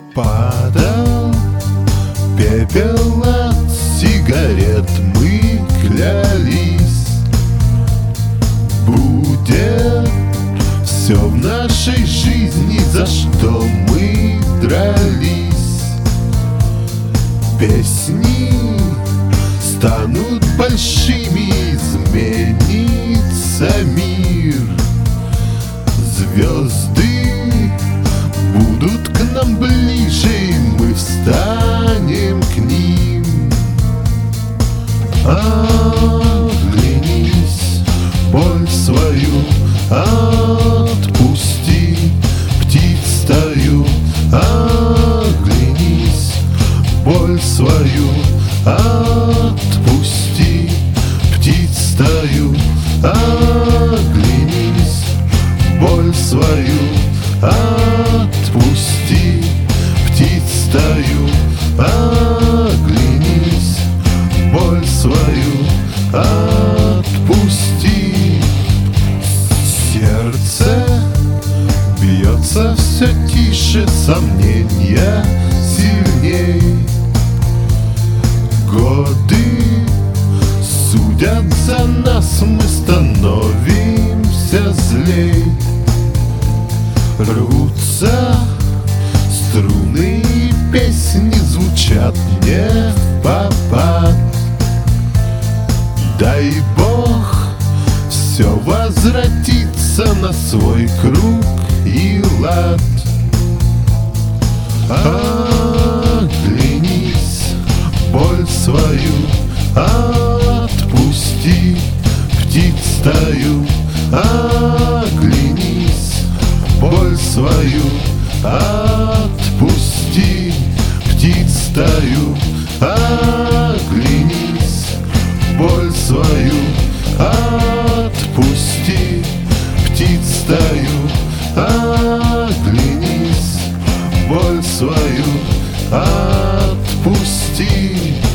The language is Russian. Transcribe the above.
Падал пепел от сигарет, мы клялись, будет все в нашей жизни, за что мы дрались. Песни станут большими, изменится мир. Звезды будут к нам ближе, и мы встанем к ним. Оглянись, боль свою отпусти, птиц стаю. Оглянись, боль свою отпусти, птиц стаю. Оглянись, боль свою отпусти, птиц стаю. Оглянись, боль свою отпусти. Сердце бьется все тише, сомнения сильней. Годы судят за нас, мы становимся злей. Рвутся струны, и песни звучат не впопад. Дай Бог все возвратится на свой круг и лад. Оглянись, боль свою отпусти, птиц стаю. Оглянись, боль свою отпусти, птиц стаю. Оглянись, боль свою отпусти, птиц стаю. Оглянись, боль свою отпусти.